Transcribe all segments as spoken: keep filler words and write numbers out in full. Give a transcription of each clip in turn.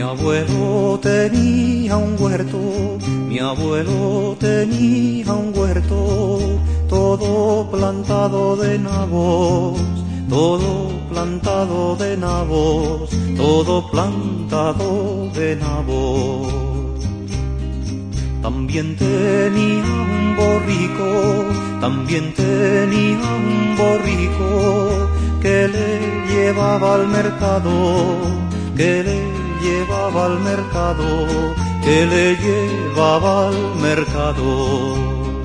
abuelo tenía un huerto, mi abuelo tenía un huerto, todo plantado de nabos, todo plantado de nabos, todo plantado de nabos. También tenía un borrico, también tenía un borrico, que le llevaba al mercado, que le llevaba al mercado, que le llevaba al mercado.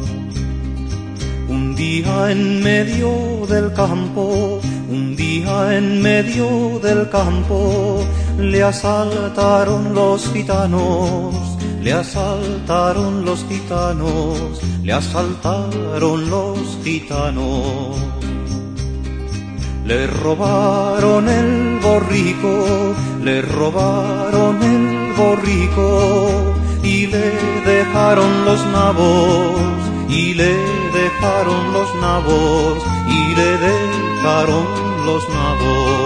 Un día en medio del campo, un día en medio del campo, le asaltaron los gitanos, le asaltaron los gitanos, le asaltaron los gitanos. Le robaron el borrico, le robaron el borrico, y le dejaron los nabos, y le dejaron los nabos, y le dejaron los nabos.